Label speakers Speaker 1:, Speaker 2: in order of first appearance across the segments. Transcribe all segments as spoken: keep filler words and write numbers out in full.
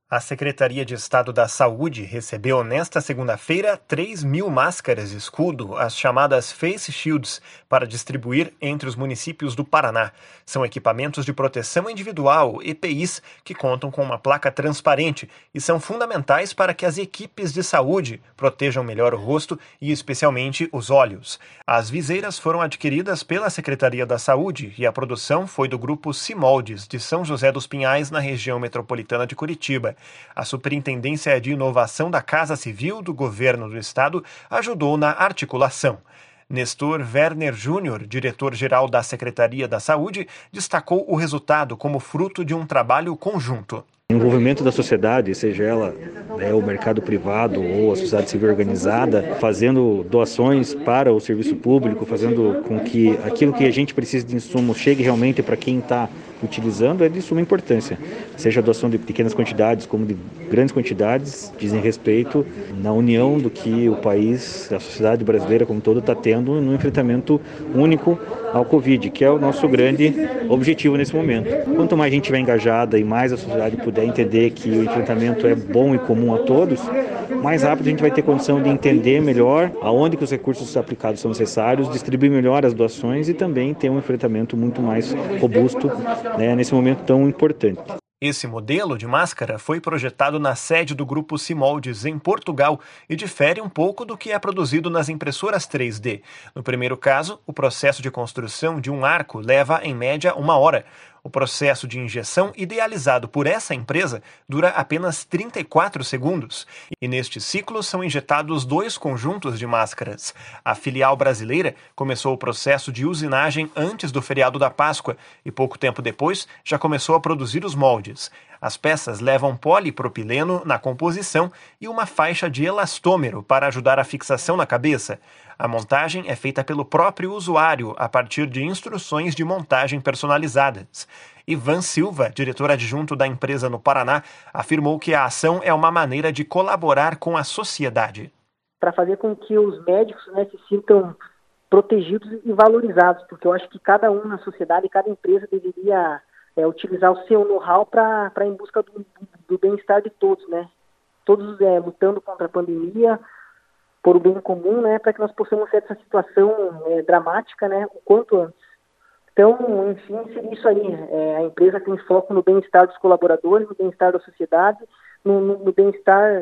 Speaker 1: A Secretaria de Estado da Saúde recebeu nesta segunda-feira três mil máscaras escudo, as chamadas Face Shields, para distribuir entre os municípios do Paraná. São equipamentos de proteção individual, E P Is, que contam com uma placa transparente e são fundamentais para que as equipes de saúde protejam melhor o rosto e especialmente os olhos. As viseiras foram adquiridas pela Secretaria da Saúde e a produção foi do grupo Simoldes, de São José dos Pinhais, na região metropolitana de Curitiba. A Superintendência de Inovação da Casa Civil do Governo do Estado ajudou na articulação. Nestor Werner Júnior, diretor-geral da Secretaria da Saúde, destacou o resultado como fruto de um trabalho conjunto.
Speaker 2: O envolvimento da sociedade, seja ela é, o mercado privado ou a sociedade civil organizada, fazendo doações para o serviço público, fazendo com que aquilo que a gente precisa de insumo chegue realmente para quem está utilizando, é de suma importância. Seja a doação de pequenas quantidades como de grandes quantidades, dizem respeito na união do que o país, a sociedade brasileira como todo está tendo no enfrentamento único ao Covid, que é o nosso grande objetivo nesse momento. Quanto mais a gente estiver engajada e mais a sociedade puder entender que o enfrentamento é bom e comum a todos, mais rápido a gente vai ter condição de entender melhor aonde que os recursos aplicados são necessários, distribuir melhor as doações e também ter um enfrentamento muito mais robusto, né, nesse momento tão importante.
Speaker 1: Esse modelo de máscara foi projetado na sede do Grupo Simoldes, em Portugal, e difere um pouco do que é produzido nas impressoras três D. No primeiro caso, o processo de construção de um arco leva, em média, uma hora. O processo de injeção idealizado por essa empresa dura apenas trinta e quatro segundos. E neste ciclo são injetados dois conjuntos de máscaras. A filial brasileira começou o processo de usinagem antes do feriado da Páscoa e pouco tempo depois já começou a produzir os moldes. As peças levam polipropileno na composição e uma faixa de elastômero para ajudar a fixação na cabeça. A montagem é feita pelo próprio usuário a partir de instruções de montagem personalizadas. Ivan Silva, diretor adjunto da empresa no Paraná, afirmou que a ação é uma maneira de colaborar com a sociedade.
Speaker 3: Para fazer com que os médicos, né, se sintam protegidos e valorizados, porque eu acho que cada um na sociedade, cada empresa deveria é, utilizar o seu know-how para em busca do, do bem-estar de todos, né? Todos é, lutando contra a pandemia, por o bem comum, né, para que nós possamos sair dessa situação é, dramática, né, o quanto antes. Então, enfim, seria isso aí. É, a empresa tem foco no bem-estar dos colaboradores, no bem-estar da sociedade, no, no, no bem-estar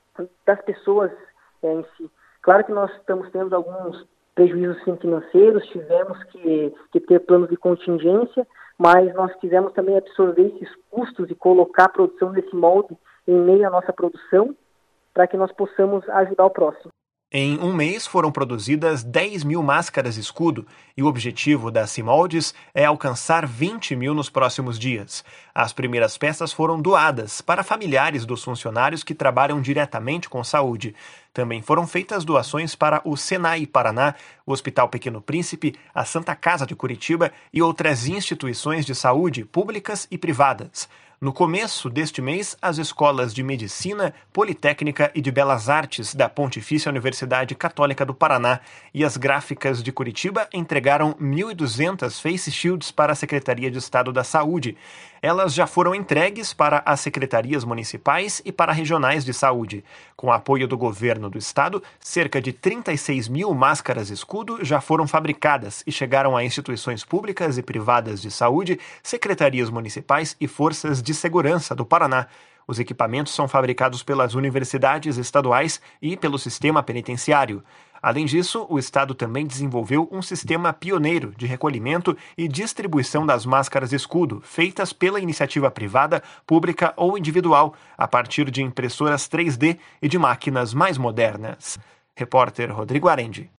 Speaker 3: das pessoas é, em si. Claro que nós estamos tendo alguns prejuízos sim, financeiros, tivemos que, que ter planos de contingência, mas nós quisemos também absorver esses custos e colocar a produção desse molde em meio à nossa produção, para que nós possamos ajudar o próximo.
Speaker 1: Em um mês foram produzidas dez mil máscaras escudo e o objetivo da Simoldes é alcançar vinte mil nos próximos dias. As primeiras peças foram doadas para familiares dos funcionários que trabalham diretamente com saúde. Também foram feitas doações para o Senai Paraná, o Hospital Pequeno Príncipe, a Santa Casa de Curitiba e outras instituições de saúde públicas e privadas. No começo deste mês, as escolas de Medicina, Politécnica e de Belas Artes da Pontifícia Universidade Católica do Paraná e as gráficas de Curitiba entregaram mil e duzentas Face Shields para a Secretaria de Estado da Saúde. Elas já foram entregues para as secretarias municipais e para regionais de saúde. Com apoio do governo do estado, cerca de trinta e seis mil máscaras escudo já foram fabricadas e chegaram a instituições públicas e privadas de saúde, secretarias municipais e forças de segurança do Paraná. Os equipamentos são fabricados pelas universidades estaduais e pelo sistema penitenciário. Além disso, o Estado também desenvolveu um sistema pioneiro de recolhimento e distribuição das máscaras escudo, feitas pela iniciativa privada, pública ou individual, a partir de impressoras três D e de máquinas mais modernas. Repórter Rodrigo Arendi.